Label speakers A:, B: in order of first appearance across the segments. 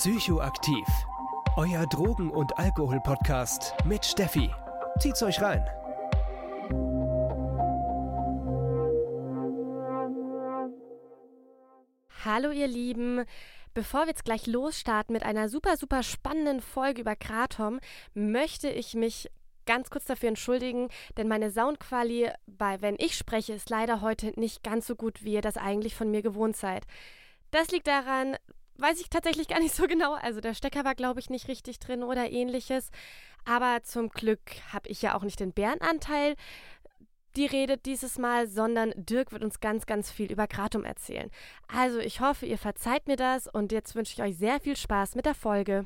A: Psychoaktiv. Euer Drogen- und Alkohol-Podcast mit Steffi. Zieht's euch rein.
B: Hallo ihr Lieben, bevor wir jetzt gleich losstarten mit einer super spannenden Folge über Kratom, möchte ich mich ganz kurz dafür entschuldigen, denn meine Soundquali wenn ich spreche, ist leider heute nicht ganz so gut, wie ihr das eigentlich von mir gewohnt seid. Das liegt daran, weiß ich tatsächlich gar nicht so genau, also der Stecker war glaube ich nicht richtig drin oder ähnliches, aber zum Glück habe ich ja auch nicht den Bärenanteil, die redet dieses Mal, sondern Dirk wird uns ganz viel über Kratom erzählen. Also ich hoffe, ihr verzeiht mir das und jetzt wünsche ich euch sehr viel Spaß mit der Folge.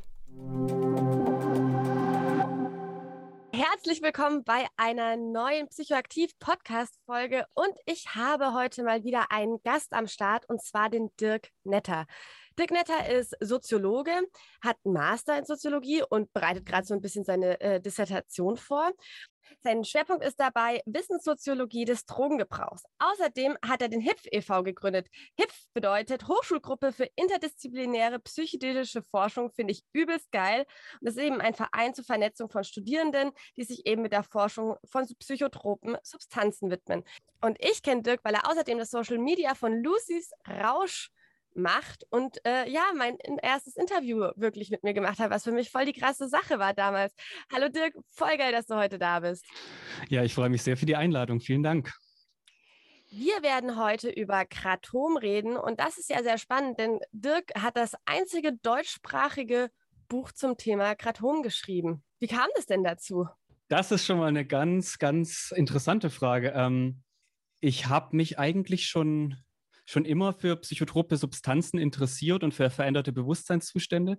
B: Herzlich willkommen bei einer neuen Psychoaktiv-Podcast-Folge und ich habe heute mal wieder einen Gast am Start und zwar den Dirk Netter. Dirk Netter ist Soziologe, hat einen Master in Soziologie und bereitet gerade so ein bisschen seine Dissertation vor. Sein Schwerpunkt ist dabei Wissenssoziologie des Drogengebrauchs. Außerdem hat er den HIPF e.V. gegründet. HIPF bedeutet Hochschulgruppe für interdisziplinäre psychedelische Forschung, finde ich übelst geil. Und das ist eben ein Verein zur Vernetzung von Studierenden, die sich eben mit der Forschung von psychotropen Substanzen widmen. Und ich kenne Dirk, weil er außerdem das Social Media von Lucy's Rausch macht und mein erstes Interview wirklich mit mir gemacht hat, was für mich voll die krasse Sache war damals. Hallo Dirk, voll geil, dass du heute da bist.
C: Ja, ich freue mich sehr für die Einladung. Vielen Dank.
B: Wir werden heute über Kratom reden und das ist ja sehr spannend, denn Dirk hat das einzige deutschsprachige Buch zum Thema Kratom geschrieben. Wie kam es denn dazu?
C: Das ist schon mal eine ganz interessante Frage. Ich habe mich eigentlich schon immer für psychotrope Substanzen interessiert und für veränderte Bewusstseinszustände.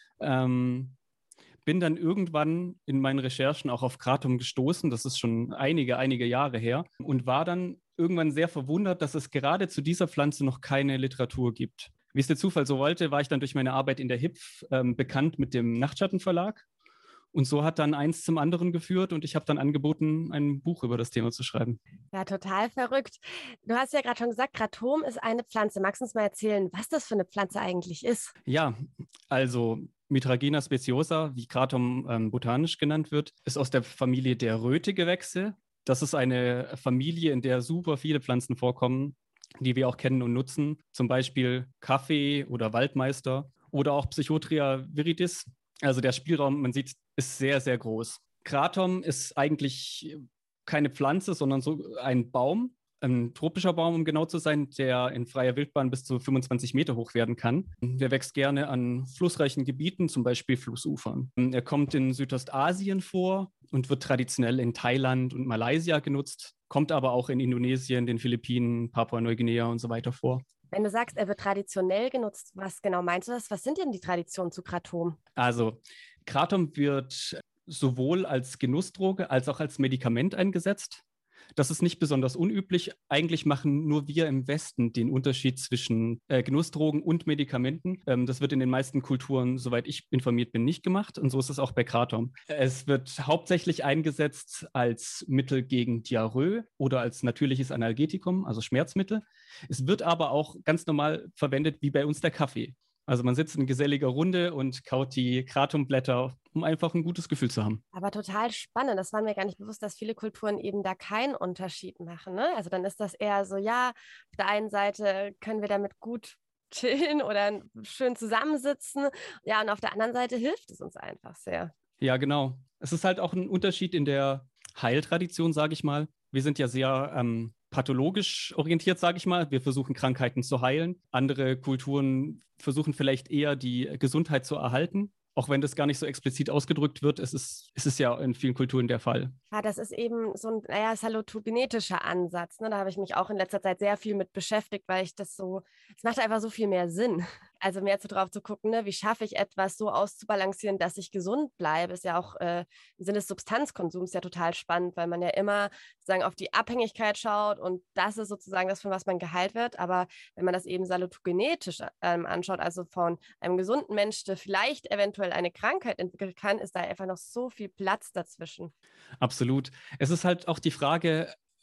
C: Bin dann irgendwann in meinen Recherchen auch auf Kratom gestoßen, das ist schon einige Jahre her, und war dann irgendwann sehr verwundert, dass es gerade zu dieser Pflanze noch keine Literatur gibt. Wie es der Zufall so wollte, war ich dann durch meine Arbeit in der HIPF bekannt mit dem Nachtschattenverlag. Und so hat dann eins zum anderen geführt und ich habe dann angeboten, ein Buch über das Thema zu schreiben.
B: Ja, total verrückt. Du hast ja gerade schon gesagt, Kratom ist eine Pflanze. Magst du uns mal erzählen, was das für eine Pflanze eigentlich ist?
C: Ja, also Mitragina speciosa, wie Kratom botanisch genannt wird, ist aus der Familie der Rötegewächse. Das ist eine Familie, in der super viele Pflanzen vorkommen, die wir auch kennen und nutzen. Zum Beispiel Kaffee oder Waldmeister oder auch Psychotria viridis. Also der Spielraum, man sieht, ist sehr groß. Kratom ist eigentlich keine Pflanze, sondern so ein Baum, ein tropischer Baum, um genau zu sein, der in freier Wildbahn bis zu 25 Meter hoch werden kann. Der wächst gerne an flussreichen Gebieten, zum Beispiel Flussufern. Er kommt in Südostasien vor und wird traditionell in Thailand und Malaysia genutzt, kommt aber auch in Indonesien, den Philippinen, Papua-Neuguinea und so weiter vor.
B: Wenn du sagst, er wird traditionell genutzt, was genau meinst du das? Was sind denn die Traditionen zu Kratom?
C: Also, Kratom wird sowohl als Genussdroge als auch als Medikament eingesetzt. Das ist nicht besonders unüblich. Eigentlich machen nur wir im Westen den Unterschied zwischen Genussdrogen und Medikamenten. Das wird in den meisten Kulturen, soweit ich informiert bin, nicht gemacht. Und so ist es auch bei Kratom. Es wird hauptsächlich eingesetzt als Mittel gegen Diarrhoe oder als natürliches Analgetikum, also Schmerzmittel. Es wird aber auch ganz normal verwendet, wie bei uns der Kaffee. Also man sitzt in geselliger Runde und kaut die Kratomblätter, um einfach ein gutes Gefühl zu haben.
B: Aber total spannend. Das war mir gar nicht bewusst, dass viele Kulturen eben da keinen Unterschied machen. Ne? Also dann ist das eher so, ja, auf der einen Seite können wir damit gut chillen oder schön zusammensitzen. Ja, und auf der anderen Seite hilft es uns einfach sehr.
C: Ja, genau. Es ist halt auch ein Unterschied in der Heiltradition, sage ich mal. Wir sind ja sehr pathologisch orientiert, sage ich mal. Wir versuchen Krankheiten zu heilen. Andere Kulturen versuchen vielleicht eher die Gesundheit zu erhalten. Auch wenn das gar nicht so explizit ausgedrückt wird, es ist ja in vielen Kulturen der Fall.
B: Ja, das ist eben so ein salutogenetischer Ansatz. Ne? Da habe ich mich auch in letzter Zeit sehr viel mit beschäftigt, weil es macht einfach so viel mehr Sinn. Also mehr drauf zu gucken, ne? Wie schaffe ich etwas so auszubalancieren, dass ich gesund bleibe, ist ja auch im Sinne des Substanzkonsums ja total spannend, weil man ja immer sozusagen auf die Abhängigkeit schaut und das ist sozusagen das, von was man geheilt wird. Aber wenn man das eben salutogenetisch anschaut, also von einem gesunden Mensch, der vielleicht eventuell eine Krankheit entwickeln kann, ist da einfach noch so viel Platz dazwischen.
C: Absolut. Es ist halt auch die Frage,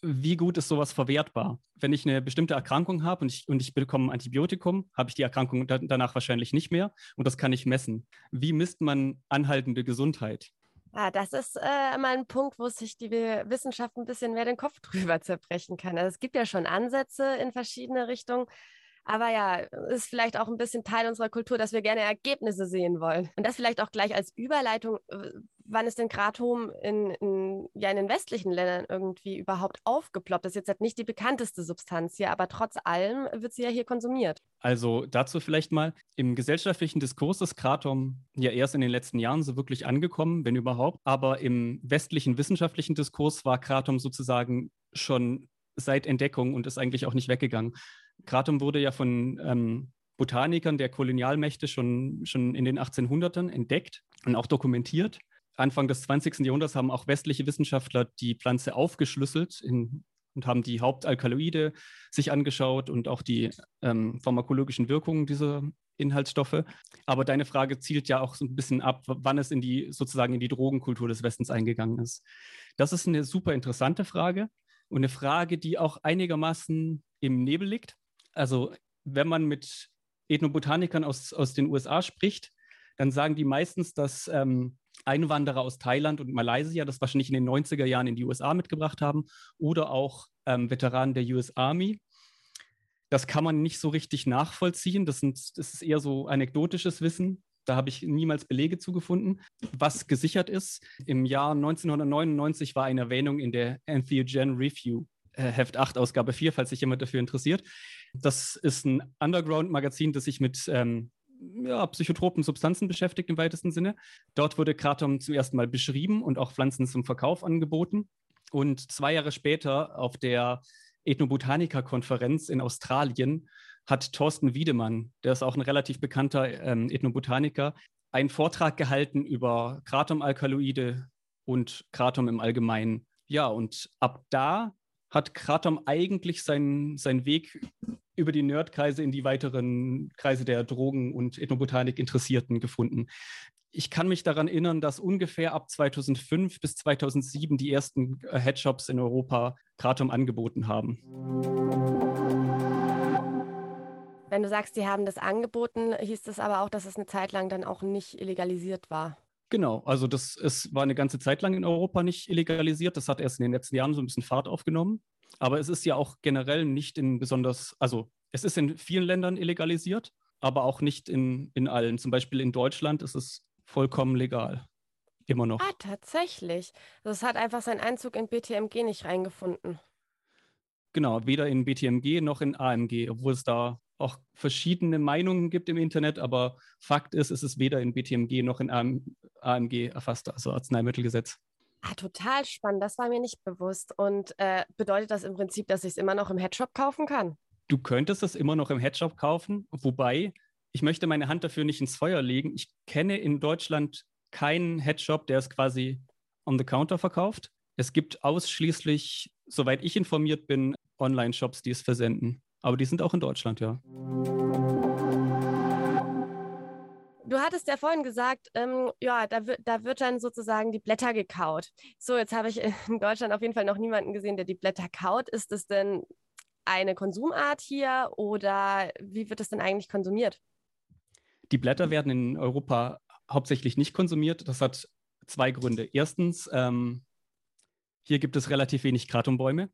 C: wie gut ist sowas verwertbar? Wenn ich eine bestimmte Erkrankung habe und ich bekomme ein Antibiotikum, habe ich die Erkrankung danach wahrscheinlich nicht mehr und das kann ich messen. Wie misst man anhaltende Gesundheit?
B: Ah, das ist mal ein Punkt, wo sich die Wissenschaft ein bisschen mehr den Kopf drüber zerbrechen kann. Also es gibt ja schon Ansätze in verschiedene Richtungen. Aber ja, ist vielleicht auch ein bisschen Teil unserer Kultur, dass wir gerne Ergebnisse sehen wollen. Und das vielleicht auch gleich als Überleitung, wann ist denn Kratom ja, in den westlichen Ländern irgendwie überhaupt aufgeploppt? Das ist jetzt halt nicht die bekannteste Substanz hier, aber trotz allem wird sie ja hier konsumiert.
C: Also dazu vielleicht mal, im gesellschaftlichen Diskurs ist Kratom ja erst in den letzten Jahren so wirklich angekommen, wenn überhaupt. Aber im westlichen wissenschaftlichen Diskurs war Kratom sozusagen schon seit Entdeckung und ist eigentlich auch nicht weggegangen. Kratom wurde ja von Botanikern der Kolonialmächte schon in den 1800ern entdeckt und auch dokumentiert. Anfang des 20. Jahrhunderts haben auch westliche Wissenschaftler die Pflanze aufgeschlüsselt und haben die Hauptalkaloide sich angeschaut und auch die pharmakologischen Wirkungen dieser Inhaltsstoffe. Aber deine Frage zielt ja auch so ein bisschen ab, wann es sozusagen in die Drogenkultur des Westens eingegangen ist. Das ist eine super interessante Frage und eine Frage, die auch einigermaßen im Nebel liegt. Also wenn man mit Ethnobotanikern aus den USA spricht, dann sagen die meistens, dass Einwanderer aus Thailand und Malaysia das wahrscheinlich in den 90er Jahren in die USA mitgebracht haben oder auch Veteranen der US Army. Das kann man nicht so richtig nachvollziehen. Das ist eher so anekdotisches Wissen. Da habe ich niemals Belege zugefunden. Was gesichert ist, im Jahr 1999 war eine Erwähnung in der Entheogen Review, Heft 8, Ausgabe 4, falls sich jemand dafür interessiert. Das ist ein Underground-Magazin, das sich mit psychotropen Substanzen beschäftigt im weitesten Sinne. Dort wurde Kratom zum ersten Mal beschrieben und auch Pflanzen zum Verkauf angeboten. Und 2 Jahre später auf der Ethnobotaniker-Konferenz in Australien hat Thorsten Wiedemann, der ist auch ein relativ bekannter Ethnobotaniker, einen Vortrag gehalten über Kratom-Alkaloide und Kratom im Allgemeinen. Ja, und ab da hat Kratom eigentlich seinen Weg über die Nerdkreise in die weiteren Kreise der Drogen- und Ethnobotanik Interessierten gefunden. Ich kann mich daran erinnern, dass ungefähr ab 2005 bis 2007 die ersten Headshops in Europa Kratom angeboten haben.
B: Wenn du sagst, die haben das angeboten, hieß das aber auch, dass es eine Zeit lang dann auch nicht illegalisiert war.
C: Genau, also war eine ganze Zeit lang in Europa nicht illegalisiert. Das hat erst in den letzten Jahren so ein bisschen Fahrt aufgenommen. Aber es ist ja auch generell nicht also es ist in vielen Ländern illegalisiert, aber auch nicht in allen. Zum Beispiel in Deutschland ist es vollkommen legal. Immer noch.
B: Ah, tatsächlich. Das hat einfach seinen Einzug in BTMG nicht reingefunden.
C: Genau, weder in BTMG noch in AMG, obwohl es da auch verschiedene Meinungen gibt im Internet, aber Fakt ist, es ist weder in BTMG noch in AMG erfasst, also Arzneimittelgesetz.
B: Ah, total spannend. Das war mir nicht bewusst. Und bedeutet das im Prinzip, dass ich es immer noch im Headshop kaufen kann?
C: Du könntest es immer noch im Headshop kaufen, wobei ich möchte meine Hand dafür nicht ins Feuer legen. Ich kenne in Deutschland keinen Headshop, der es quasi on the counter verkauft. Es gibt ausschließlich, soweit ich informiert bin, Online-Shops, die es versenden. Aber die sind auch in Deutschland, ja.
B: Du hattest ja vorhin gesagt, ja, da wird dann sozusagen die Blätter gekaut. So, jetzt habe ich in Deutschland auf jeden Fall noch niemanden gesehen, der die Blätter kaut. Ist es denn eine Konsumart hier oder wie wird es denn eigentlich konsumiert?
C: Die Blätter werden in Europa hauptsächlich nicht konsumiert. Das hat 2 Gründe. Erstens, hier gibt es relativ wenig Kratombäume.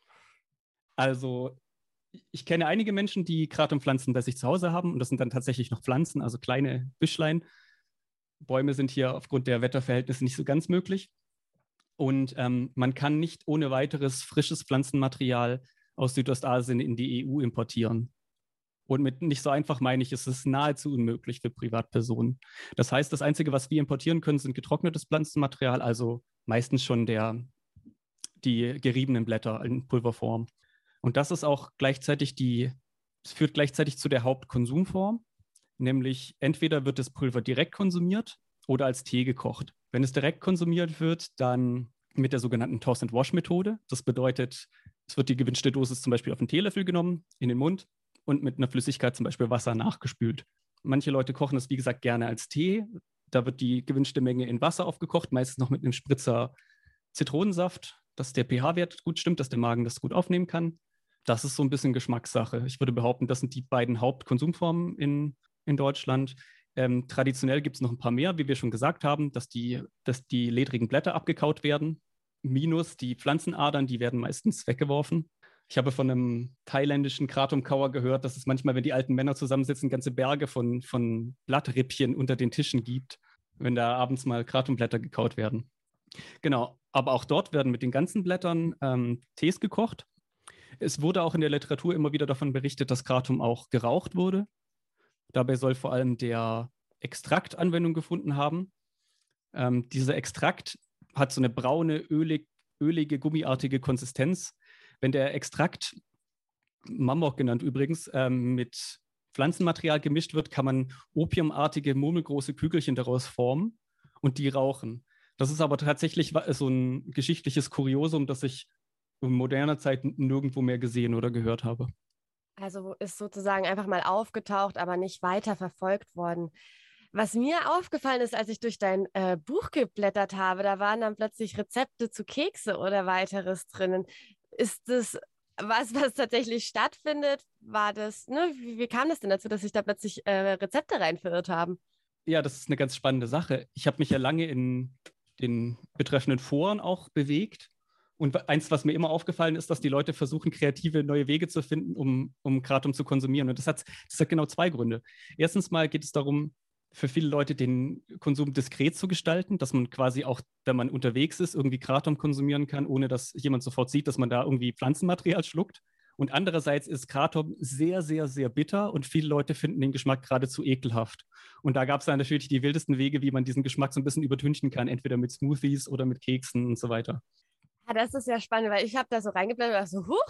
C: Also ich kenne einige Menschen, die Kratompflanzen bei sich zu Hause haben und das sind dann tatsächlich noch Pflanzen, also kleine Büschlein. Bäume sind hier aufgrund der Wetterverhältnisse nicht so ganz möglich. Und man kann nicht ohne weiteres frisches Pflanzenmaterial aus Südostasien in die EU importieren. Und mit nicht so einfach meine ich, ist es nahezu unmöglich für Privatpersonen. Das heißt, das Einzige, was wir importieren können, sind getrocknetes Pflanzenmaterial, also meistens schon die geriebenen Blätter in Pulverform. Und das ist auch gleichzeitig es führt gleichzeitig zu der Hauptkonsumform, nämlich entweder wird das Pulver direkt konsumiert oder als Tee gekocht. Wenn es direkt konsumiert wird, dann mit der sogenannten Toss-and-Wash-Methode. Das bedeutet, es wird die gewünschte Dosis zum Beispiel auf einen Teelöffel genommen, in den Mund und mit einer Flüssigkeit, zum Beispiel Wasser, nachgespült. Manche Leute kochen das, wie gesagt, gerne als Tee. Da wird die gewünschte Menge in Wasser aufgekocht, meistens noch mit einem Spritzer Zitronensaft. dass der pH-Wert gut stimmt, dass der Magen das gut aufnehmen kann. Das ist so ein bisschen Geschmackssache. Ich würde behaupten, das sind die beiden Hauptkonsumformen in Deutschland. Traditionell gibt es noch ein paar mehr, wie wir schon gesagt haben, dass die ledrigen Blätter abgekaut werden, minus die Pflanzenadern, die werden meistens weggeworfen. Ich habe von einem thailändischen Kratomkauer gehört, dass es manchmal, wenn die alten Männer zusammensitzen, ganze Berge von Blattrippchen unter den Tischen gibt, wenn da abends mal Kratomblätter gekaut werden. Genau, aber auch dort werden mit den ganzen Blättern Tees gekocht. Es wurde auch in der Literatur immer wieder davon berichtet, dass Kratom auch geraucht wurde. Dabei soll vor allem der Extrakt Anwendung gefunden haben. Dieser Extrakt hat so eine braune, ölige, gummiartige Konsistenz. Wenn der Extrakt, Mammoth genannt übrigens, mit Pflanzenmaterial gemischt wird, kann man opiumartige, murmelgroße Kügelchen daraus formen und die rauchen. Das ist aber tatsächlich so ein geschichtliches Kuriosum, das ich in moderner Zeit nirgendwo mehr gesehen oder gehört habe.
B: Also ist sozusagen einfach mal aufgetaucht, aber nicht weiter verfolgt worden. Was mir aufgefallen ist, als ich durch dein Buch geblättert habe, da waren dann plötzlich Rezepte zu Kekse oder weiteres drinnen. Ist das was tatsächlich stattfindet? War das, ne? Wie kam das denn dazu, dass sich da plötzlich Rezepte rein verirrt haben?
C: Ja, das ist eine ganz spannende Sache. Ich habe mich ja lange in den betreffenden Foren auch bewegt. Und eins, was mir immer aufgefallen ist, dass die Leute versuchen, kreative neue Wege zu finden, um Kratom zu konsumieren. Und das hat genau zwei Gründe. Erstens mal geht es darum, für viele Leute den Konsum diskret zu gestalten, dass man quasi auch, wenn man unterwegs ist, irgendwie Kratom konsumieren kann, ohne dass jemand sofort sieht, dass man da irgendwie Pflanzenmaterial schluckt. Und andererseits ist Kratom sehr, sehr, sehr bitter und viele Leute finden den Geschmack geradezu ekelhaft. Und da gab es dann natürlich die wildesten Wege, wie man diesen Geschmack so ein bisschen übertünchen kann, entweder mit Smoothies oder mit Keksen und so weiter.
B: Ja, das ist ja spannend, weil ich habe da so reingeblättert und dachte so, huch,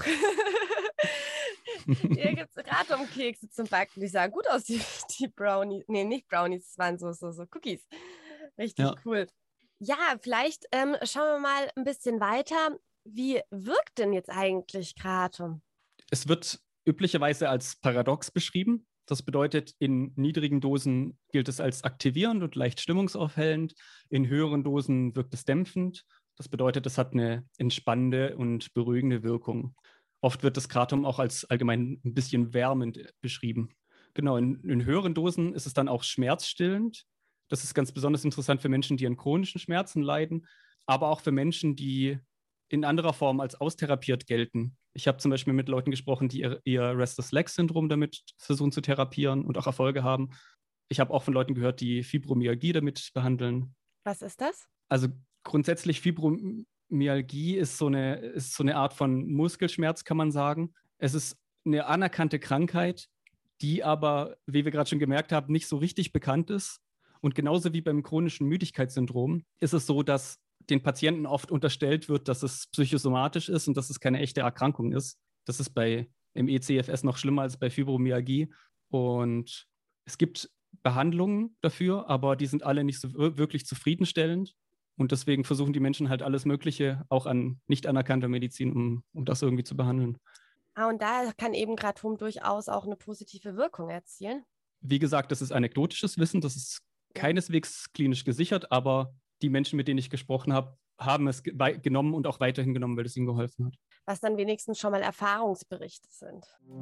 B: hier gibt es Kratomkekse zum Backen. Die sahen gut aus, die Brownies. Nee, nicht Brownies, das waren so Cookies. Richtig cool. Ja, vielleicht schauen wir mal ein bisschen weiter. Wie wirkt denn jetzt eigentlich Kratom?
C: Es wird üblicherweise als paradox beschrieben. Das bedeutet, in niedrigen Dosen gilt es als aktivierend und leicht stimmungsaufhellend. In höheren Dosen wirkt es dämpfend. Das bedeutet, es hat eine entspannende und beruhigende Wirkung. Oft wird das Kratom auch als allgemein ein bisschen wärmend beschrieben. Genau, in höheren Dosen ist es dann auch schmerzstillend. Das ist ganz besonders interessant für Menschen, die an chronischen Schmerzen leiden, aber auch für Menschen, die in anderer Form als austherapiert gelten. Ich habe zum Beispiel mit Leuten gesprochen, die ihr Restless-Legs-Syndrom damit versuchen zu therapieren und auch Erfolge haben. Ich habe auch von Leuten gehört, die Fibromyalgie damit behandeln.
B: Was ist das?
C: Also grundsätzlich Fibromyalgie ist so eine Art von Muskelschmerz, kann man sagen. Es ist eine anerkannte Krankheit, die aber, wie wir gerade schon gemerkt haben, nicht so richtig bekannt ist. Und genauso wie beim chronischen Müdigkeitssyndrom ist es so, dass den Patienten oft unterstellt wird, dass es psychosomatisch ist und dass es keine echte Erkrankung ist. Das ist im ECFS noch schlimmer als bei Fibromyalgie. Und es gibt Behandlungen dafür, aber die sind alle nicht so wirklich zufriedenstellend. Und deswegen versuchen die Menschen halt alles Mögliche, auch an nicht anerkannter Medizin, um das irgendwie zu behandeln.
B: Und da kann eben Kratom durchaus auch eine positive Wirkung erzielen.
C: Wie gesagt, das ist anekdotisches Wissen, das ist keineswegs klinisch gesichert, aber die Menschen, mit denen ich gesprochen habe, haben es genommen und auch weiterhin genommen, weil es ihnen geholfen hat.
B: Was dann wenigstens schon mal Erfahrungsberichte sind.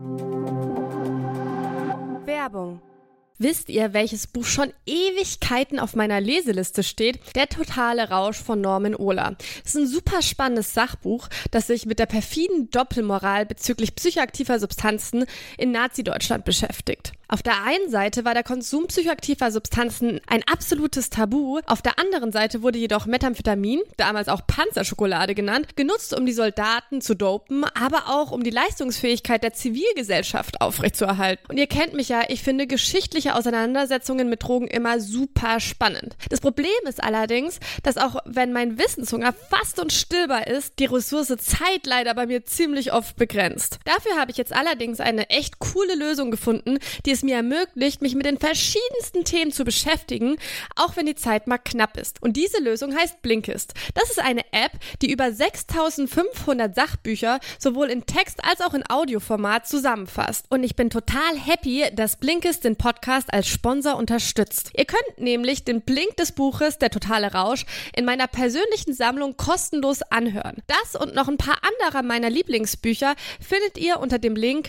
B: Werbung. Wisst ihr, welches Buch schon Ewigkeiten auf meiner Leseliste steht? Der totale Rausch von Norman Ohler. Das ist ein super spannendes Sachbuch, das sich mit der perfiden Doppelmoral bezüglich psychoaktiver Substanzen in Nazi-Deutschland beschäftigt. Auf der einen Seite war der Konsum psychoaktiver Substanzen ein absolutes Tabu, auf der anderen Seite wurde jedoch Methamphetamin, damals auch Panzerschokolade genannt, genutzt, um die Soldaten zu dopen, aber auch um die Leistungsfähigkeit der Zivilgesellschaft aufrechtzuerhalten. Und ihr kennt mich ja, ich finde geschichtliche Auseinandersetzungen mit Drogen immer super spannend. Das Problem ist allerdings, dass auch wenn mein Wissenshunger fast unstillbar ist, die Ressource Zeit leider bei mir ziemlich oft begrenzt. Dafür habe ich jetzt allerdings eine echt coole Lösung gefunden, die
D: es mir ermöglicht, mich mit den verschiedensten Themen zu beschäftigen, auch wenn die Zeit mal knapp ist. Und diese Lösung heißt Blinkist. Das ist eine App, die über 6500 Sachbücher sowohl in Text- als auch in Audioformat zusammenfasst. Und ich bin total happy, dass Blinkist den Podcast als Sponsor unterstützt. Ihr könnt nämlich den Blink des Buches Der totale Rausch in meiner persönlichen Sammlung kostenlos anhören. Das und noch ein paar anderer meiner Lieblingsbücher findet ihr unter dem Link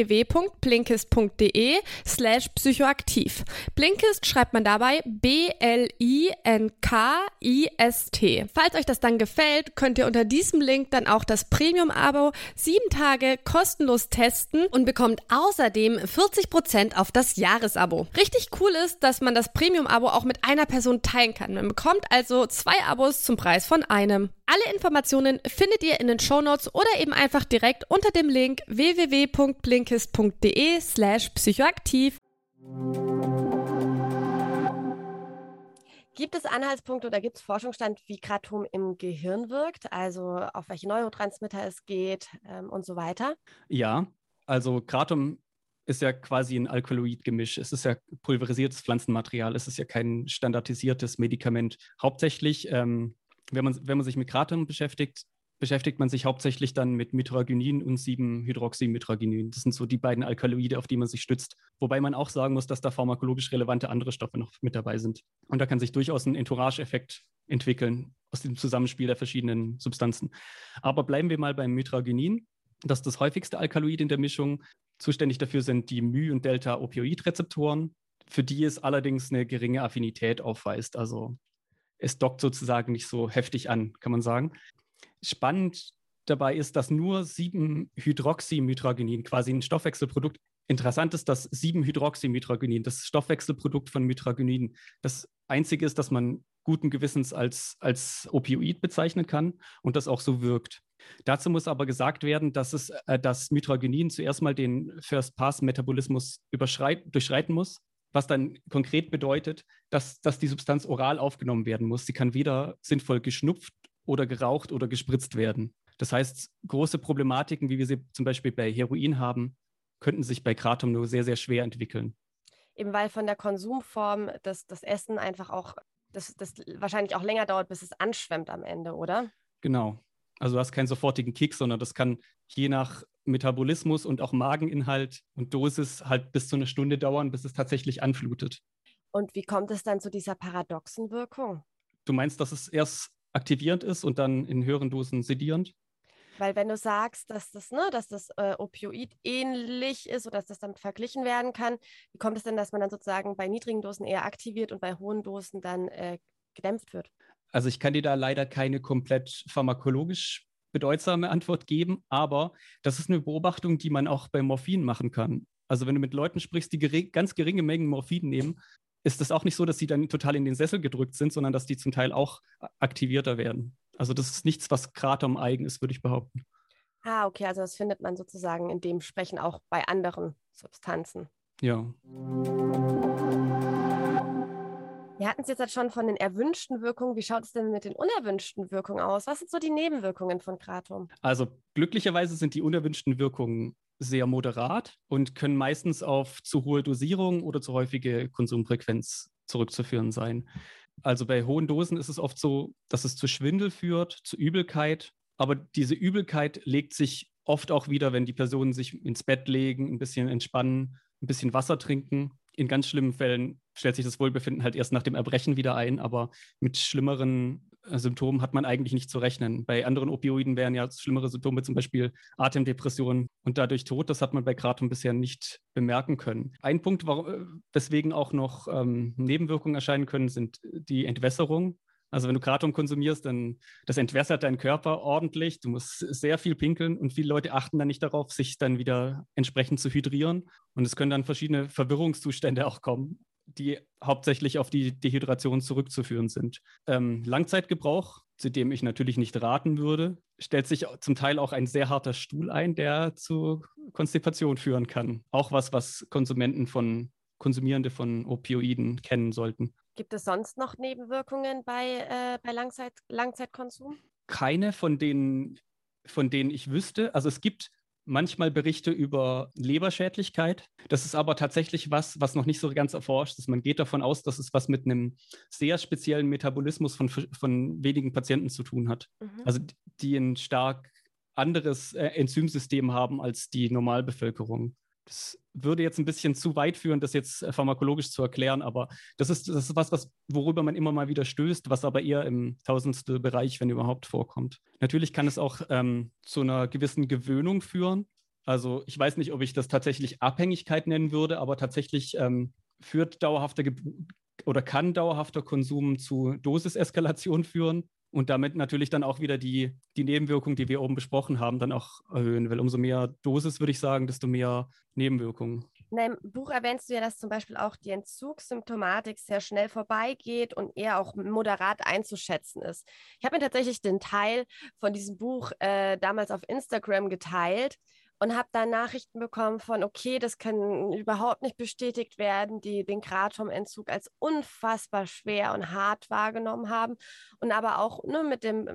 D: www.blinkist.de/psychoaktiv. Blinkist schreibt man dabei BLINKIST. Falls euch das dann gefällt, könnt ihr unter diesem Link dann auch das Premium-Abo 7 Tage kostenlos testen und bekommt außerdem 40% auf das Jahresabo. Richtig cool ist, dass man das Premium-Abo auch mit einer Person teilen kann. Man bekommt also 2 Abos zum Preis von einem. Alle Informationen findet ihr in den Shownotes oder eben einfach direkt unter dem Link www.blinkist.de/psychoaktiv.
B: Gibt es Anhaltspunkte oder gibt es Forschungsstand, wie Kratom im Gehirn wirkt? Also auf welche Neurotransmitter es geht und so weiter?
C: Ja, also Kratom ist ja quasi ein Alkaloid-Gemisch. Es ist ja pulverisiertes Pflanzenmaterial. Es ist ja kein standardisiertes Medikament. Hauptsächlich, wenn man sich mit Kratom beschäftigt man sich hauptsächlich dann mit Mitragynин und 7-Hydroxymitragynин. Das sind so die beiden Alkaloide, auf die man sich stützt. Wobei man auch sagen muss, dass da pharmakologisch relevante andere Stoffe noch mit dabei sind. Und da kann sich durchaus ein Entourage-Effekt entwickeln aus dem Zusammenspiel der verschiedenen Substanzen. Aber bleiben wir mal beim Mitragynин. Das ist das häufigste Alkaloid in der Mischung. Zuständig dafür sind die My- und Delta-Opioid-Rezeptoren, für die es allerdings eine geringe Affinität aufweist. Also es dockt sozusagen nicht so heftig an, kann man sagen. Spannend dabei ist, dass nur 7-Hydroxymitragynин, quasi ein Stoffwechselprodukt, interessant ist, dass 7-Hydroxymitragynин, das Stoffwechselprodukt von Mitragynин, das einzige ist, das man guten Gewissens als Opioid bezeichnen kann und das auch so wirkt. Dazu muss aber gesagt werden, dass das Mitragynin zuerst mal den First-Pass-Metabolismus durchschreiten muss, was dann konkret bedeutet, dass die Substanz oral aufgenommen werden muss. Sie kann weder sinnvoll geschnupft oder geraucht oder gespritzt werden. Das heißt, große Problematiken, wie wir sie zum Beispiel bei Heroin haben, könnten sich bei Kratom nur sehr, sehr schwer entwickeln.
B: Eben weil von der Konsumform das Essen einfach auch, das wahrscheinlich auch länger dauert, bis es anschwemmt am Ende, oder?
C: Genau. Also du hast keinen sofortigen Kick, sondern das kann je nach Metabolismus und auch Mageninhalt und Dosis halt bis zu einer Stunde dauern, bis es tatsächlich anflutet.
B: Und wie kommt es dann zu dieser paradoxen Wirkung?
C: Du meinst, dass es erst aktivierend ist und dann in höheren Dosen sedierend?
B: Weil wenn du sagst, dass das Opioid ähnlich ist oder dass das damit verglichen werden kann, wie kommt es denn, dass man dann sozusagen bei niedrigen Dosen eher aktiviert und bei hohen Dosen dann gedämpft wird?
C: Also ich kann dir da leider keine komplett pharmakologisch bedeutsame Antwort geben, aber das ist eine Beobachtung, die man auch bei Morphin machen kann. Also wenn du mit Leuten sprichst, die ganz geringe Mengen Morphin nehmen, ist es auch nicht so, dass sie dann total in den Sessel gedrückt sind, sondern dass die zum Teil auch aktivierter werden. Also das ist nichts, was Kratom eigen ist, würde ich behaupten.
B: Ah, okay, also das findet man sozusagen in dem Sprechen auch bei anderen Substanzen.
C: Ja.
B: Wir hatten es jetzt schon von den erwünschten Wirkungen. Wie schaut es denn mit den unerwünschten Wirkungen aus? Was sind so die Nebenwirkungen von Kratom?
C: Also glücklicherweise sind die unerwünschten Wirkungen sehr moderat und können meistens auf zu hohe Dosierung oder zu häufige Konsumfrequenz zurückzuführen sein. Also bei hohen Dosen ist es oft so, dass es zu Schwindel führt, zu Übelkeit. Aber diese Übelkeit legt sich oft auch wieder, wenn die Personen sich ins Bett legen, ein bisschen entspannen, ein bisschen Wasser trinken. In ganz schlimmen Fällen stellt sich das Wohlbefinden halt erst nach dem Erbrechen wieder ein, aber mit schlimmeren Symptomen hat man eigentlich nicht zu rechnen. Bei anderen Opioiden wären ja schlimmere Symptome, zum Beispiel Atemdepressionen und dadurch Tod. Das hat man bei Kratom bisher nicht bemerken können. Ein Punkt, weswegen auch noch Nebenwirkungen erscheinen können, sind die Entwässerung. Also wenn du Kratom konsumierst, dann das entwässert deinen Körper ordentlich. Du musst sehr viel pinkeln und viele Leute achten dann nicht darauf, sich dann wieder entsprechend zu hydrieren. Und es können dann verschiedene Verwirrungszustände auch kommen, die hauptsächlich auf die Dehydration zurückzuführen sind. Langzeitgebrauch, zu dem ich natürlich nicht raten würde, stellt sich zum Teil auch ein sehr harter Stuhl ein, der zu Konstipation führen kann. Auch was Konsumierende von Opioiden kennen sollten.
B: Gibt es sonst noch Nebenwirkungen bei Langzeitkonsum?
C: Keine, von denen ich wüsste. Also es gibt manchmal Berichte über Leberschädlichkeit. Das ist aber tatsächlich was noch nicht so ganz erforscht ist. Man geht davon aus, dass es was mit einem sehr speziellen Metabolismus von wenigen Patienten zu tun hat. Also die ein stark anderes Enzymsystem haben als die Normalbevölkerung. Das würde jetzt ein bisschen zu weit führen, das jetzt pharmakologisch zu erklären, aber das ist was, worüber man immer mal wieder stößt, was aber eher im tausendstel Bereich, wenn überhaupt, vorkommt. Natürlich kann es auch zu einer gewissen Gewöhnung führen. Also ich weiß nicht, ob ich das tatsächlich Abhängigkeit nennen würde, aber tatsächlich führt kann dauerhafter Konsum zu Dosiseskalation führen. Und damit natürlich dann auch wieder die Nebenwirkungen, die wir oben besprochen haben, dann auch erhöhen. Weil umso mehr Dosis, würde ich sagen, desto mehr Nebenwirkungen.
B: In deinem Buch erwähnst du ja, dass zum Beispiel auch die Entzugssymptomatik sehr schnell vorbeigeht und eher auch moderat einzuschätzen ist. Ich habe mir tatsächlich den Teil von diesem Buch damals auf Instagram geteilt und habe dann Nachrichten bekommen von, okay, das kann überhaupt nicht bestätigt werden, die den Kratom-Entzug als unfassbar schwer und hart wahrgenommen haben und aber auch mit dem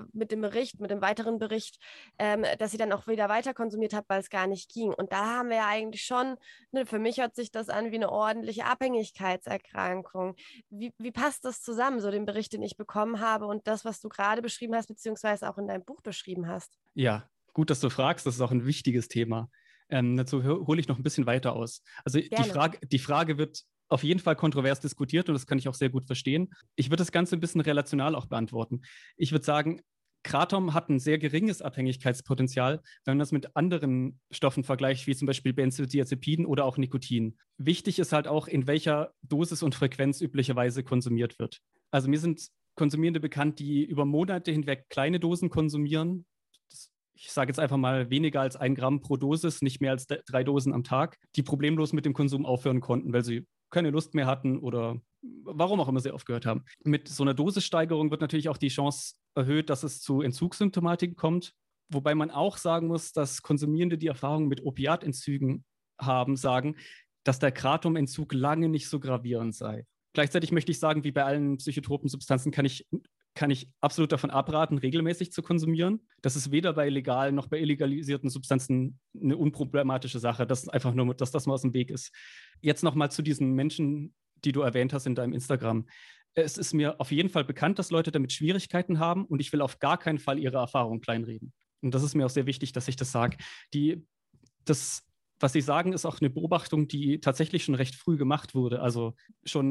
B: weiteren Bericht, dass sie dann auch wieder weiter konsumiert hat, weil es gar nicht ging. Und da haben wir ja eigentlich schon, für mich hört sich das an wie eine ordentliche Abhängigkeitserkrankung. Wie passt das zusammen, so den Bericht, den ich bekommen habe und das, was du gerade beschrieben hast, beziehungsweise auch in deinem Buch beschrieben hast?
C: Ja, gut, dass du fragst. Das ist auch ein wichtiges Thema. Dazu hole ich noch ein bisschen weiter aus. Also die Frage wird auf jeden Fall kontrovers diskutiert und das kann ich auch sehr gut verstehen. Ich würde das Ganze ein bisschen relational auch beantworten. Ich würde sagen, Kratom hat ein sehr geringes Abhängigkeitspotenzial, wenn man das mit anderen Stoffen vergleicht, wie zum Beispiel Benzodiazepinen oder auch Nikotin. Wichtig ist halt auch, in welcher Dosis und Frequenz üblicherweise konsumiert wird. Also mir sind Konsumierende bekannt, die über Monate hinweg kleine Dosen konsumieren. Ich sage jetzt einfach mal weniger als 1 Gramm pro Dosis, nicht mehr als 3 Dosen am Tag, die problemlos mit dem Konsum aufhören konnten, weil sie keine Lust mehr hatten oder warum auch immer sie aufgehört haben. Mit so einer Dosissteigerung wird natürlich auch die Chance erhöht, dass es zu Entzugssymptomatiken kommt, wobei man auch sagen muss, dass Konsumierende, die Erfahrung mit Opiatentzügen haben, sagen, dass der Kratom-Entzug lange nicht so gravierend sei. Gleichzeitig möchte ich sagen, wie bei allen psychotropen Substanzen kann ich absolut davon abraten, regelmäßig zu konsumieren. Das ist weder bei legalen noch bei illegalisierten Substanzen eine unproblematische Sache. Das ist einfach nur, dass das mal aus dem Weg ist. Jetzt nochmal zu diesen Menschen, die du erwähnt hast in deinem Instagram. Es ist mir auf jeden Fall bekannt, dass Leute damit Schwierigkeiten haben und ich will auf gar keinen Fall ihre Erfahrung kleinreden. Und das ist mir auch sehr wichtig, dass ich das sage. Was Sie sagen, ist auch eine Beobachtung, die tatsächlich schon recht früh gemacht wurde. Also schon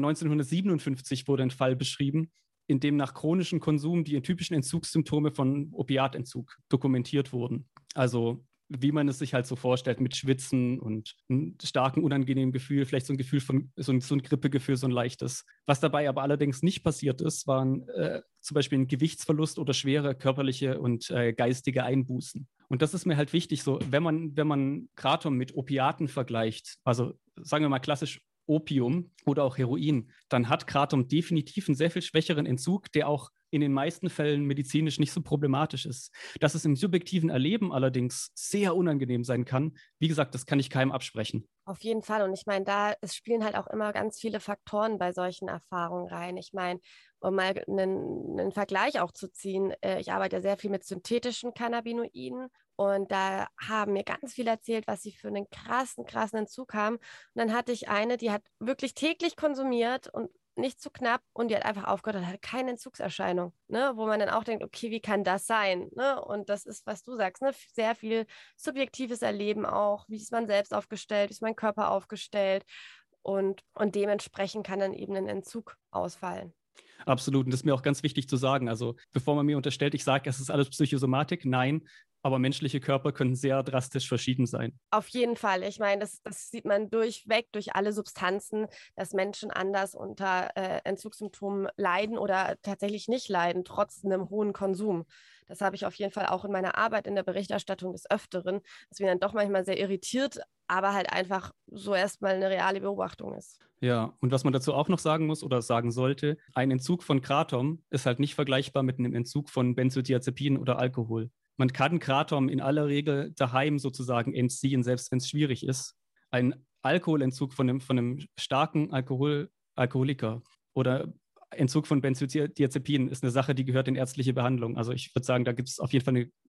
C: 1957 wurde ein Fall beschrieben, in dem nach chronischem Konsum die typischen Entzugssymptome von Opiatentzug dokumentiert wurden. Also wie man es sich halt so vorstellt, mit Schwitzen und einem starken, unangenehmen Gefühl, vielleicht so ein Gefühl von, so ein Grippegefühl, so ein leichtes. Was dabei aber allerdings nicht passiert ist, waren zum Beispiel ein Gewichtsverlust oder schwere körperliche und geistige Einbußen. Und das ist mir halt wichtig, so wenn man Kratom mit Opiaten vergleicht, also sagen wir mal klassisch Opium oder auch Heroin, dann hat Kratom definitiv einen sehr viel schwächeren Entzug, der auch in den meisten Fällen medizinisch nicht so problematisch ist. Dass es im subjektiven Erleben allerdings sehr unangenehm sein kann, wie gesagt, das kann ich keinem absprechen.
B: Auf jeden Fall. Und ich meine, es spielen halt auch immer ganz viele Faktoren bei solchen Erfahrungen rein. Ich meine, um mal einen Vergleich auch zu ziehen, ich arbeite ja sehr viel mit synthetischen Cannabinoiden und da haben mir ganz viel erzählt, was sie für einen krassen Entzug haben. Und dann hatte ich eine, die hat wirklich täglich konsumiert und nicht zu knapp und die hat einfach aufgehört und hatte keine Entzugserscheinung, ne? Wo man dann auch denkt, okay, wie kann das sein? Ne? Und das ist, was du sagst, ne? Sehr viel subjektives Erleben auch, wie ist man selbst aufgestellt, wie ist mein Körper aufgestellt und dementsprechend kann dann eben ein Entzug ausfallen.
C: Absolut. Und das ist mir auch ganz wichtig zu sagen. Also bevor man mir unterstellt, ich sage, es ist alles Psychosomatik, nein, aber menschliche Körper können sehr drastisch verschieden sein.
B: Auf jeden Fall. Ich meine, das sieht man durchweg, durch alle Substanzen, dass Menschen anders unter Entzugssymptomen leiden oder tatsächlich nicht leiden, trotz einem hohen Konsum. Das habe ich auf jeden Fall auch in meiner Arbeit in der Berichterstattung des Öfteren, dass mir dann doch manchmal sehr irritiert, aber halt einfach so erstmal eine reale Beobachtung ist.
C: Ja, und was man dazu auch noch sagen muss oder sagen sollte, ein Entzug von Kratom ist halt nicht vergleichbar mit einem Entzug von Benzodiazepinen oder Alkohol. Man kann Kratom in aller Regel daheim sozusagen entziehen, selbst wenn es schwierig ist. Ein Alkoholentzug von einem starken Alkoholiker oder Entzug von Benzodiazepinen ist eine Sache, die gehört in ärztliche Behandlung. Also ich würde sagen, da gibt es auf jeden Fall eine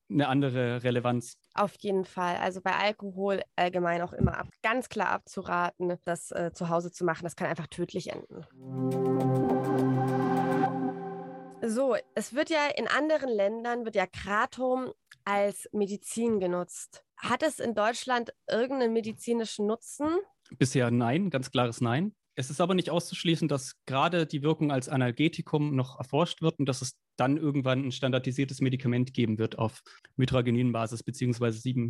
C: eine andere Relevanz.
B: Auf jeden Fall. Also bei Alkohol allgemein auch immer ganz klar abzuraten, das zu Hause zu machen. Das kann einfach tödlich enden. So, es wird ja in anderen Ländern, wird ja Kratom als Medizin genutzt. Hat es in Deutschland irgendeinen medizinischen Nutzen?
C: Bisher nein, ganz klares Nein. Es ist aber nicht auszuschließen, dass gerade die Wirkung als Analgetikum noch erforscht wird und dass es dann irgendwann ein standardisiertes Medikament geben wird auf Mitragynин-Basis bzw.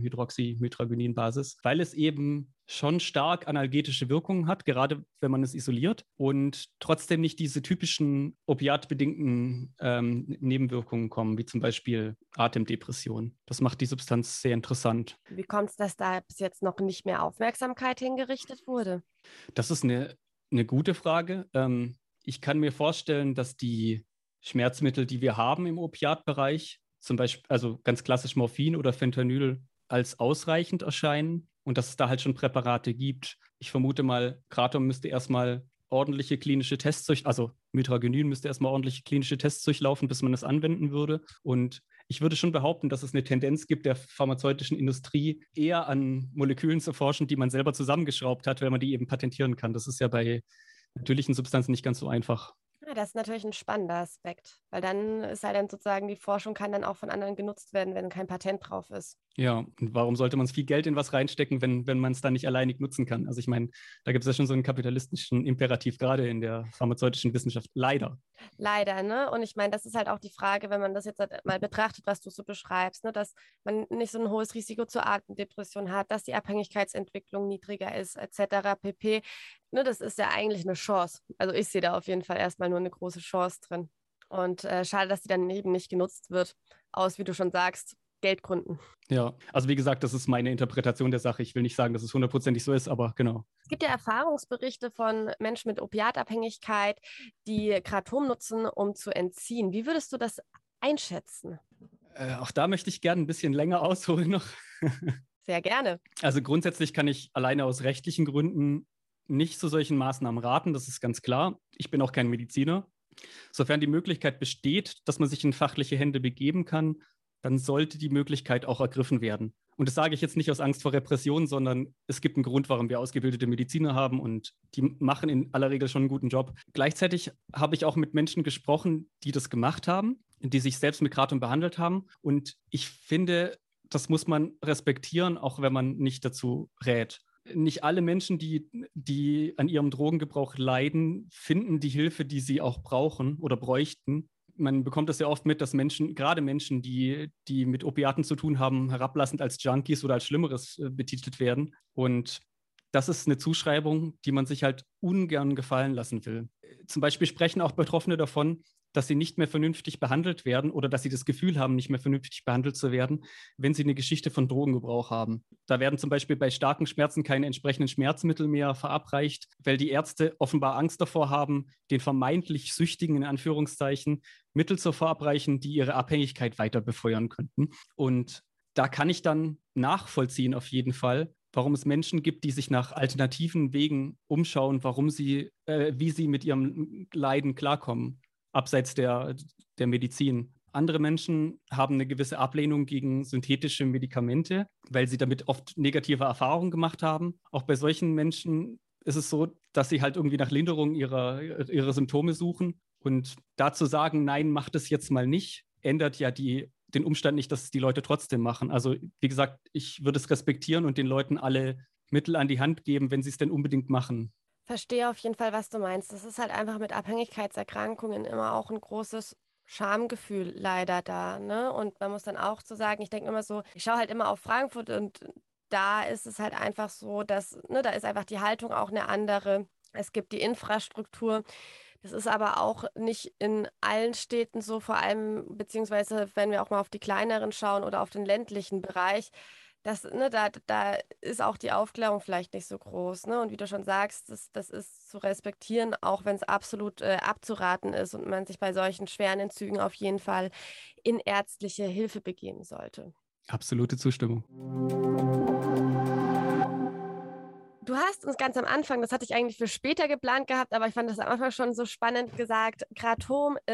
C: 7-Hydroxymitragynин-Basis, weil es eben schon stark analgetische Wirkungen hat, gerade wenn man es isoliert und trotzdem nicht diese typischen opiatbedingten Nebenwirkungen kommen, wie zum Beispiel Atemdepression. Das macht die Substanz sehr interessant.
B: Wie kommt es, dass da bis jetzt noch nicht mehr Aufmerksamkeit hingerichtet wurde?
C: Das ist eine gute Frage. Ich kann mir vorstellen, dass die Schmerzmittel, die wir haben im Opiatbereich, zum Beispiel, also ganz klassisch Morphin oder Fentanyl, als ausreichend erscheinen und dass es da halt schon Präparate gibt. Ich vermute mal, Kratom müsste erstmal ordentliche klinische Tests also Mitragynин müsste erstmal ordentliche klinische Tests durchlaufen, bis man es anwenden würde. Und ich würde schon behaupten, dass es eine Tendenz gibt, der pharmazeutischen Industrie eher an Molekülen zu forschen, die man selber zusammengeschraubt hat, wenn man die eben patentieren kann. Das ist ja bei natürlichen Substanzen nicht ganz so einfach.
B: Ja, das ist natürlich ein spannender Aspekt, weil dann ist halt dann sozusagen die Forschung kann dann auch von anderen genutzt werden, wenn kein Patent drauf ist.
C: Ja, und warum sollte man viel Geld in was reinstecken, wenn man es dann nicht alleinig nutzen kann? Also ich meine, da gibt es ja schon so einen kapitalistischen Imperativ, gerade in der pharmazeutischen Wissenschaft. Leider.
B: Leider, ne? Und ich meine, das ist halt auch die Frage, wenn man das jetzt halt mal betrachtet, was du so beschreibst, ne? Dass man nicht so ein hohes Risiko zur Atemdepression hat, dass die Abhängigkeitsentwicklung niedriger ist, etc. pp. Ne, das ist ja eigentlich eine Chance. Also ich sehe da auf jeden Fall erstmal nur eine große Chance drin. Und schade, dass die dann eben nicht genutzt wird, aus, wie du schon sagst, Geldgründen.
C: Ja, also wie gesagt, das ist meine Interpretation der Sache. Ich will nicht sagen, dass es 100%ig so ist, aber genau.
B: Es gibt ja Erfahrungsberichte von Menschen mit Opiatabhängigkeit, die Kratom nutzen, um zu entziehen. Wie würdest du das einschätzen?
C: Auch da möchte ich gerne ein bisschen länger ausholen noch.
B: Sehr gerne.
C: Also grundsätzlich kann ich alleine aus rechtlichen Gründen nicht zu solchen Maßnahmen raten, das ist ganz klar. Ich bin auch kein Mediziner. Sofern die Möglichkeit besteht, dass man sich in fachliche Hände begeben kann, dann sollte die Möglichkeit auch ergriffen werden. Und das sage ich jetzt nicht aus Angst vor Repression, sondern es gibt einen Grund, warum wir ausgebildete Mediziner haben und die machen in aller Regel schon einen guten Job. Gleichzeitig habe ich auch mit Menschen gesprochen, die das gemacht haben, die sich selbst mit Kratom behandelt haben. Und ich finde, das muss man respektieren, auch wenn man nicht dazu rät. Nicht alle Menschen, die an ihrem Drogengebrauch leiden, finden die Hilfe, die sie auch brauchen oder bräuchten. Man bekommt das ja oft mit, dass Menschen, gerade Menschen, die mit Opiaten zu tun haben, herablassend als Junkies oder als Schlimmeres betitelt werden. Und das ist eine Zuschreibung, die man sich halt ungern gefallen lassen will. Zum Beispiel sprechen auch Betroffene davon, dass sie nicht mehr vernünftig behandelt werden oder dass sie das Gefühl haben, nicht mehr vernünftig behandelt zu werden, wenn sie eine Geschichte von Drogengebrauch haben. Da werden zum Beispiel bei starken Schmerzen keine entsprechenden Schmerzmittel mehr verabreicht, weil die Ärzte offenbar Angst davor haben, den vermeintlich Süchtigen in Anführungszeichen Mittel zu verabreichen, die ihre Abhängigkeit weiter befeuern könnten. Und da kann ich dann nachvollziehen auf jeden Fall, warum es Menschen gibt, die sich nach alternativen Wegen umschauen, wie sie mit ihrem Leiden klarkommen, abseits der Medizin. Andere Menschen haben eine gewisse Ablehnung gegen synthetische Medikamente, weil sie damit oft negative Erfahrungen gemacht haben. Auch bei solchen Menschen ist es so, dass sie halt irgendwie nach Linderung ihrer Symptome suchen. Und dazu sagen, nein, mach das jetzt mal nicht, ändert ja den Umstand nicht, dass es die Leute trotzdem machen. Also wie gesagt, ich würde es respektieren und den Leuten alle Mittel an die Hand geben, wenn sie es denn unbedingt machen.
B: Verstehe auf jeden Fall, was du meinst. Das ist halt einfach mit Abhängigkeitserkrankungen immer auch ein großes Schamgefühl leider da, ne? Und man muss dann auch so sagen, ich denke immer so, ich schaue halt immer auf Frankfurt und da ist es halt einfach so, dass, ne, da ist einfach die Haltung auch eine andere. Es gibt die Infrastruktur. Das ist aber auch nicht in allen Städten so, vor allem, beziehungsweise wenn wir auch mal auf die kleineren schauen oder auf den ländlichen Bereich, da ist auch die Aufklärung vielleicht nicht so groß. Ne? Und wie du schon sagst, das ist zu respektieren, auch wenn es absolut abzuraten ist und man sich bei solchen schweren Entzügen auf jeden Fall in ärztliche Hilfe begeben sollte.
C: Absolute Zustimmung.
B: Du hast uns ganz am Anfang, das hatte ich eigentlich für später geplant gehabt, aber ich fand das am Anfang schon so spannend gesagt, Kratom ist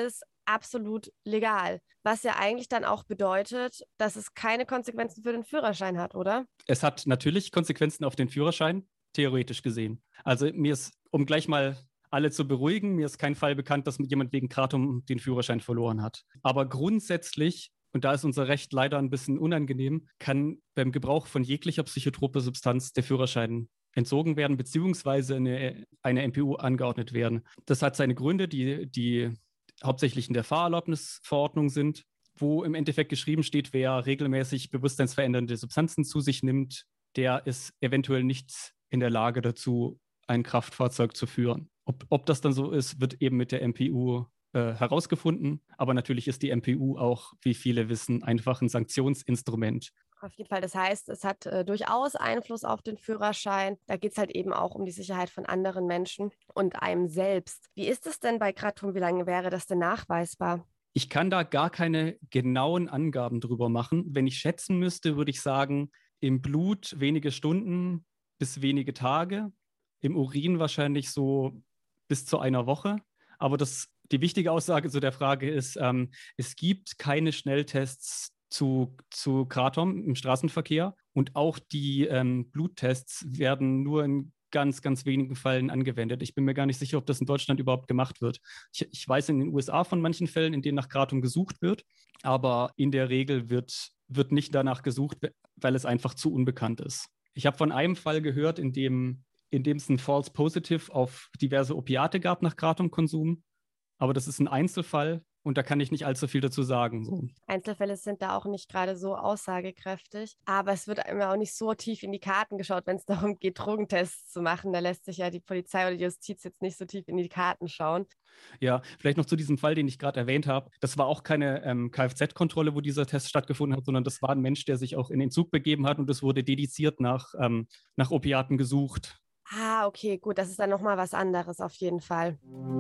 B: absolut legal. Was ja eigentlich dann auch bedeutet, dass es keine Konsequenzen für den Führerschein hat, oder?
C: Es hat natürlich Konsequenzen auf den Führerschein, theoretisch gesehen. Also mir ist, um gleich mal alle zu beruhigen, mir ist kein Fall bekannt, dass jemand wegen Kratom den Führerschein verloren hat. Aber grundsätzlich, und da ist unser Recht leider ein bisschen unangenehm, kann beim Gebrauch von jeglicher psychotroper Substanz der Führerschein entzogen werden, beziehungsweise eine MPU angeordnet werden. Das hat seine Gründe, die hauptsächlich in der Fahrerlaubnisverordnung sind, wo im Endeffekt geschrieben steht, wer regelmäßig bewusstseinsverändernde Substanzen zu sich nimmt, der ist eventuell nicht in der Lage dazu, ein Kraftfahrzeug zu führen. Ob das dann so ist, wird eben mit der MPU herausgefunden. Aber natürlich ist die MPU auch, wie viele wissen, einfach ein Sanktionsinstrument.
B: Auf jeden Fall. Das heißt, es hat durchaus Einfluss auf den Führerschein. Da geht es halt eben auch um die Sicherheit von anderen Menschen und einem selbst. Wie ist es denn bei Kratom? Wie lange wäre das denn nachweisbar?
C: Ich kann da gar keine genauen Angaben drüber machen. Wenn ich schätzen müsste, würde ich sagen, im Blut wenige Stunden bis wenige Tage, im Urin wahrscheinlich so bis zu einer Woche. Aber die wichtige Aussage zu der Frage ist, es gibt keine Schnelltests zu Kratom im Straßenverkehr und auch die Bluttests werden nur in ganz, ganz wenigen Fällen angewendet. Ich bin mir gar nicht sicher, ob das in Deutschland überhaupt gemacht wird. Ich weiß in den USA von manchen Fällen, in denen nach Kratom gesucht wird, aber in der Regel wird nicht danach gesucht, weil es einfach zu unbekannt ist. Ich habe von einem Fall gehört, in dem es ein False Positive auf diverse Opiate gab nach Kratomkonsum, aber das ist ein Einzelfall. Und da kann ich nicht allzu viel dazu sagen. So.
B: Einzelfälle sind da auch nicht gerade so aussagekräftig. Aber es wird einem auch nicht so tief in die Karten geschaut, wenn es darum geht, Drogentests zu machen. Da lässt sich ja die Polizei oder die Justiz jetzt nicht so tief in die Karten schauen.
C: Ja, vielleicht noch zu diesem Fall, den ich gerade erwähnt habe. Das war auch keine Kfz-Kontrolle, wo dieser Test stattgefunden hat, sondern das war ein Mensch, der sich auch in den Zug begeben hat und es wurde dediziert nach Opiaten gesucht.
B: Ah, okay, gut. Das ist dann nochmal was anderes auf jeden Fall.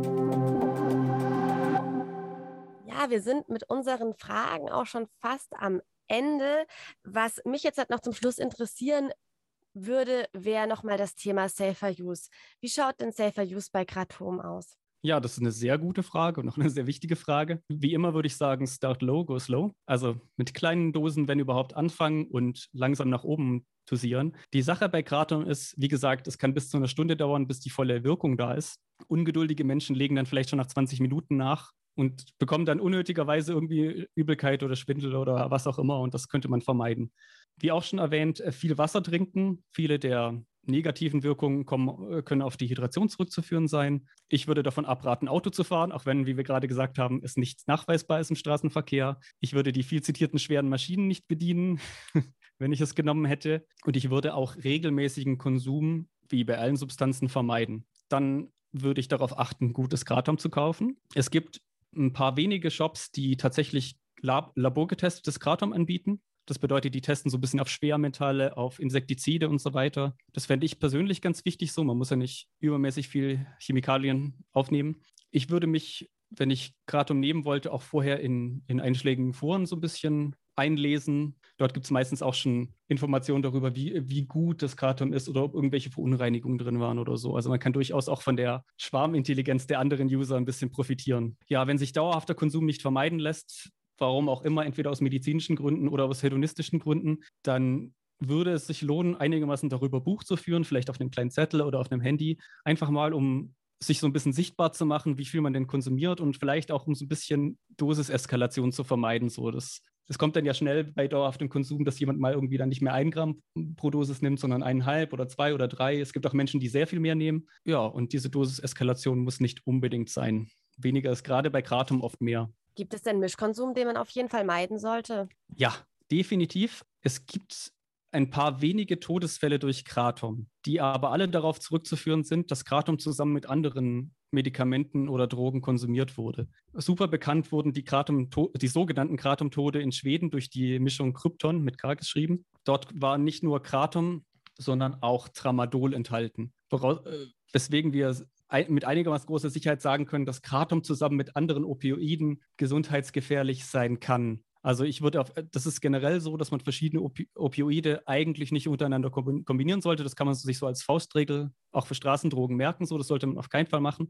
B: Ja, wir sind mit unseren Fragen auch schon fast am Ende. Was mich jetzt halt noch zum Schluss interessieren würde, wäre nochmal das Thema Safer Use. Wie schaut denn Safer Use bei Kratom aus?
C: Ja, das ist eine sehr gute Frage und auch eine sehr wichtige Frage. Wie immer würde ich sagen, start low, go slow. Also mit kleinen Dosen, wenn überhaupt, anfangen und langsam nach oben dosieren. Die Sache bei Kratom ist, wie gesagt, es kann bis zu einer Stunde dauern, bis die volle Wirkung da ist. Ungeduldige Menschen legen dann vielleicht schon nach 20 Minuten nach und bekommen dann unnötigerweise irgendwie Übelkeit oder Schwindel oder was auch immer und das könnte man vermeiden. Wie auch schon erwähnt, viel Wasser trinken. Viele der negativen Wirkungen können auf die Hydration zurückzuführen sein. Ich würde davon abraten, Auto zu fahren, auch wenn, wie wir gerade gesagt haben, es nichts nachweisbar ist im Straßenverkehr. Ich würde die viel zitierten schweren Maschinen nicht bedienen, wenn ich es genommen hätte. Und ich würde auch regelmäßigen Konsum, wie bei allen Substanzen, vermeiden. Dann würde ich darauf achten, gutes Kratom zu kaufen. Es gibt ein paar wenige Shops, die tatsächlich laborgetestetes Kratom anbieten. Das bedeutet, die testen so ein bisschen auf Schwermetalle, auf Insektizide und so weiter. Das fände ich persönlich ganz wichtig so. Man muss ja nicht übermäßig viel Chemikalien aufnehmen. Ich würde mich, wenn ich Kratom nehmen wollte, auch vorher in einschlägigen Foren so ein bisschen einlesen. Dort gibt es meistens auch schon Informationen darüber, wie gut das Kratom ist oder ob irgendwelche Verunreinigungen drin waren oder so. Also man kann durchaus auch von der Schwarmintelligenz der anderen User ein bisschen profitieren. Ja, wenn sich dauerhafter Konsum nicht vermeiden lässt, warum auch immer, entweder aus medizinischen Gründen oder aus hedonistischen Gründen, dann würde es sich lohnen, einigermaßen darüber Buch zu führen, vielleicht auf einem kleinen Zettel oder auf einem Handy, einfach mal, um sich so ein bisschen sichtbar zu machen, wie viel man denn konsumiert und vielleicht auch, um so ein bisschen Dosiseskalation zu vermeiden. So, das kommt dann ja schnell bei dauerhaftem Konsum, dass jemand mal irgendwie dann nicht mehr 1 Gramm pro Dosis nimmt, sondern 1,5 oder 2 oder 3. Es gibt auch Menschen, die sehr viel mehr nehmen. Ja, und diese Dosiseskalation muss nicht unbedingt sein. Weniger ist gerade bei Kratom oft mehr.
B: Gibt es denn Mischkonsum, den man auf jeden Fall meiden sollte?
C: Ja, definitiv. Es gibt ein paar wenige Todesfälle durch Kratom, die aber alle darauf zurückzuführen sind, dass Kratom zusammen mit anderen Medikamenten oder Drogen konsumiert wurde. Super bekannt wurden die sogenannten Kratom-Tode in Schweden durch die Mischung Krypton mit K geschrieben. Dort war nicht nur Kratom, sondern auch Tramadol enthalten. Weswegen wir mit einigermaßen großer Sicherheit sagen können, dass Kratom zusammen mit anderen Opioiden gesundheitsgefährlich sein kann. Also das ist generell so, dass man verschiedene Opioide eigentlich nicht untereinander kombinieren sollte. Das kann man sich so als Faustregel auch für Straßendrogen merken. So, das sollte man auf keinen Fall machen.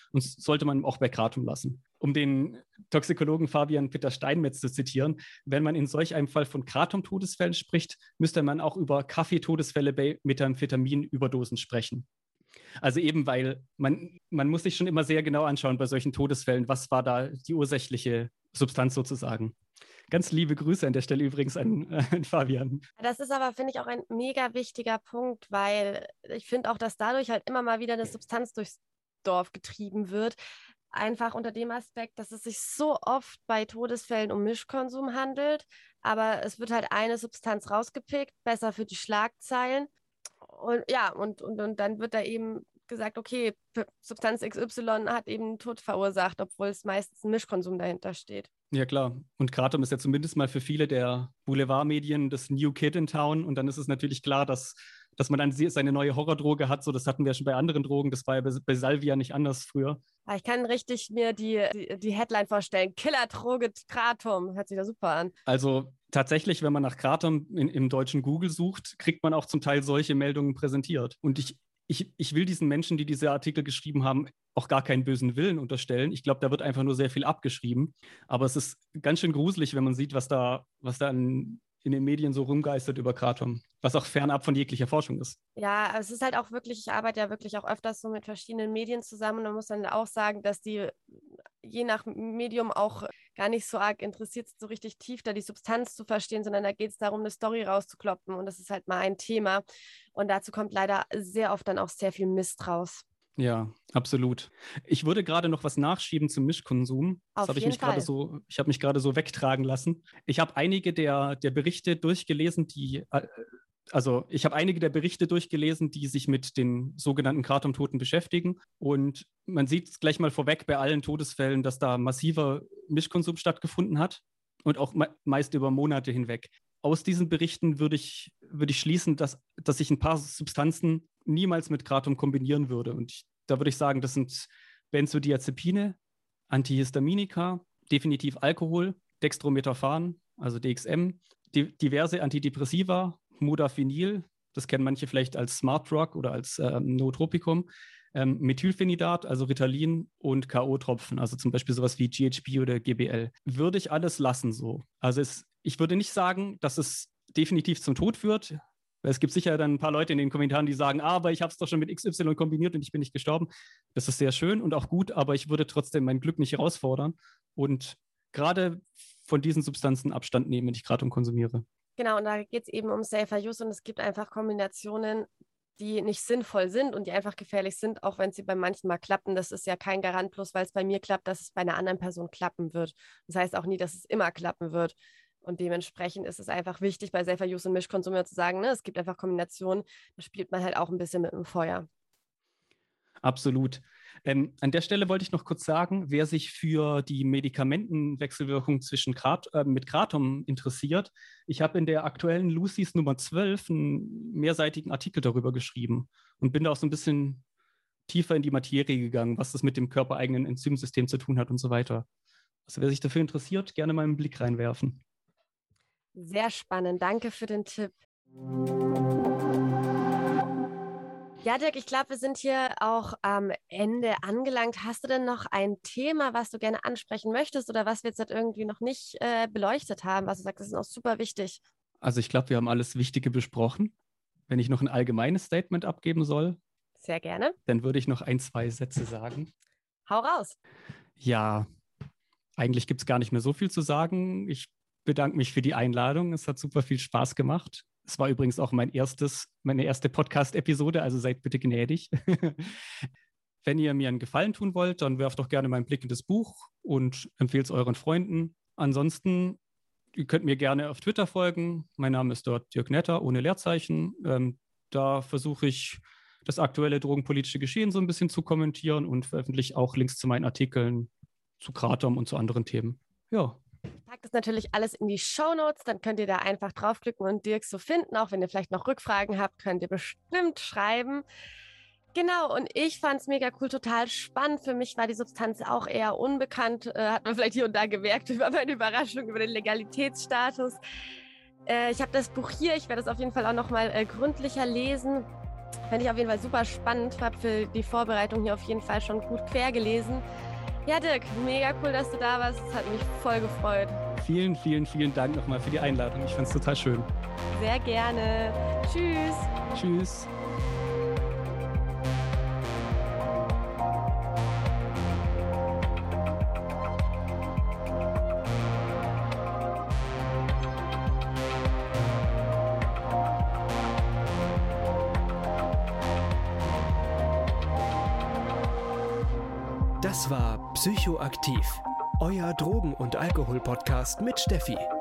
C: und sollte man auch bei Kratom lassen. Um den Toxikologen Fabian Peter Steinmetz zu zitieren, wenn man in solch einem Fall von Kratom-Todesfällen spricht, müsste man auch über Kaffeetodesfälle bei Methamphetamin-Überdosen sprechen. Also eben, weil man muss sich schon immer sehr genau anschauen bei solchen Todesfällen, was war da die ursächliche Substanz sozusagen. Ganz liebe Grüße an der Stelle übrigens an Fabian.
B: Das ist aber, finde ich, auch ein mega wichtiger Punkt, weil ich finde auch, dass dadurch halt immer mal wieder eine Substanz durchs Dorf getrieben wird. Einfach unter dem Aspekt, dass es sich so oft bei Todesfällen um Mischkonsum handelt, aber es wird halt eine Substanz rausgepickt, besser für die Schlagzeilen. Und ja, und dann wird da eben gesagt, okay, Substanz XY hat eben einen Tod verursacht, obwohl es meistens ein Mischkonsum dahinter steht.
C: Ja, klar. Und Kratom ist ja zumindest mal für viele der Boulevardmedien das New Kid in Town. Und dann ist es natürlich klar, dass man dann seine neue Horrordroge hat. So, das hatten wir ja schon bei anderen Drogen. Das war ja bei Salvia nicht anders früher.
B: Ich kann richtig mir die Headline vorstellen. Killerdroge Kratom. Hört sich da super an.
C: Also tatsächlich, wenn man nach Kratom im deutschen Google sucht, kriegt man auch zum Teil solche Meldungen präsentiert. Und ich will diesen Menschen, die diese Artikel geschrieben haben, auch gar keinen bösen Willen unterstellen. Ich glaube, da wird einfach nur sehr viel abgeschrieben. Aber es ist ganz schön gruselig, wenn man sieht, was da in den Medien so rumgeistert über Kratom, was auch fernab von jeglicher Forschung ist.
B: Ja, es ist halt auch wirklich, ich arbeite ja wirklich auch öfters so mit verschiedenen Medien zusammen und man muss dann auch sagen, dass die je nach Medium auch gar nicht so arg interessiert sind, so richtig tief da die Substanz zu verstehen, sondern da geht es darum, eine Story rauszukloppen und das ist halt mal ein Thema und dazu kommt leider sehr oft dann auch sehr viel Mist raus.
C: Ja, absolut. Ich würde gerade noch was nachschieben zum Mischkonsum. Das habe ich mich gerade so wegtragen lassen. Ich habe einige der Berichte durchgelesen, die sich mit den sogenannten Kratomtoten beschäftigen. Und man sieht es gleich mal vorweg bei allen Todesfällen, dass da massiver Mischkonsum stattgefunden hat und auch meist über Monate hinweg. Aus diesen Berichten würde ich schließen, dass ich ein paar Substanzen niemals mit Kratom kombinieren würde. Und da würde ich sagen, das sind Benzodiazepine, Antihistaminika, definitiv Alkohol, Dextrometaphan, also DXM, diverse Antidepressiva, Modafinil, das kennen manche vielleicht als Smart Drug oder als Nootropikum, Methylphenidat, also Ritalin und K.O.-Tropfen, also zum Beispiel sowas wie GHB oder GBL. Würde ich alles lassen so. Also ich würde nicht sagen, dass es definitiv zum Tod führt. Es gibt sicher dann ein paar Leute in den Kommentaren, die sagen, aber ich habe es doch schon mit XY kombiniert und ich bin nicht gestorben. Das ist sehr schön und auch gut, aber ich würde trotzdem mein Glück nicht herausfordern und gerade von diesen Substanzen Abstand nehmen, wenn ich Kratom konsumiere.
B: Genau, und da geht es eben um Safer Use und es gibt einfach Kombinationen, die nicht sinnvoll sind und die einfach gefährlich sind, auch wenn sie bei manchen mal klappen. Das ist ja kein Garant, bloß weil es bei mir klappt, dass es bei einer anderen Person klappen wird. Das heißt auch nie, dass es immer klappen wird. Und dementsprechend ist es einfach wichtig, bei Safer Use und Mischkonsum zu sagen, ne, es gibt einfach Kombinationen, da spielt man halt auch ein bisschen mit dem Feuer.
C: Absolut. An der Stelle wollte ich noch kurz sagen, wer sich für die Medikamentenwechselwirkung mit Kratom interessiert, ich habe in der aktuellen Lucy's Nummer 12 einen mehrseitigen Artikel darüber geschrieben und bin da auch so ein bisschen tiefer in die Materie gegangen, was das mit dem körpereigenen Enzymsystem zu tun hat und so weiter. Also wer sich dafür interessiert, gerne mal einen Blick reinwerfen.
B: Sehr spannend, danke für den Tipp. Ja, Dirk, ich glaube, wir sind hier auch am Ende angelangt. Hast du denn noch ein Thema, was du gerne ansprechen möchtest oder was wir jetzt irgendwie noch nicht beleuchtet haben, was du sagst, das ist auch super wichtig?
C: Also ich glaube, wir haben alles Wichtige besprochen. Wenn ich noch ein allgemeines Statement abgeben soll,
B: sehr gerne.
C: Dann würde ich noch 1-2 Sätze sagen.
B: Hau raus.
C: Ja, eigentlich gibt es gar nicht mehr so viel zu sagen. Ich bedanke mich für die Einladung. Es hat super viel Spaß gemacht. Es war übrigens auch meine erste Podcast-Episode, also seid bitte gnädig. Wenn ihr mir einen Gefallen tun wollt, dann werft doch gerne mal einen Blick in das Buch und empfehlt es euren Freunden. Ansonsten, ihr könnt mir gerne auf Twitter folgen. Mein Name ist dort Dirk Netter, ohne Leerzeichen. Da versuche ich, das aktuelle drogenpolitische Geschehen so ein bisschen zu kommentieren und veröffentliche auch Links zu meinen Artikeln zu Kratom und zu anderen Themen. Ja.
B: Ich packe das natürlich alles in die Shownotes, dann könnt ihr da einfach draufklicken und Dirk so finden. Auch wenn ihr vielleicht noch Rückfragen habt, könnt ihr bestimmt schreiben. Genau, und ich fand es mega cool, total spannend. Für mich war die Substanz auch eher unbekannt. Hat man vielleicht hier und da gemerkt über meine Überraschung, über den Legalitätsstatus. Ich habe das Buch hier, ich werde es auf jeden Fall auch nochmal gründlicher lesen. Fände ich auf jeden Fall super spannend. Habe für die Vorbereitung hier auf jeden Fall schon gut quer gelesen. Ja, Dirk, mega cool, dass du da warst. Es hat mich voll gefreut.
C: Vielen, vielen, vielen Dank nochmal für die Einladung. Ich fand es total schön.
B: Sehr gerne. Tschüss.
C: Tschüss.
A: Das war Psychoaktiv, euer Drogen- und Alkohol-Podcast mit Steffi.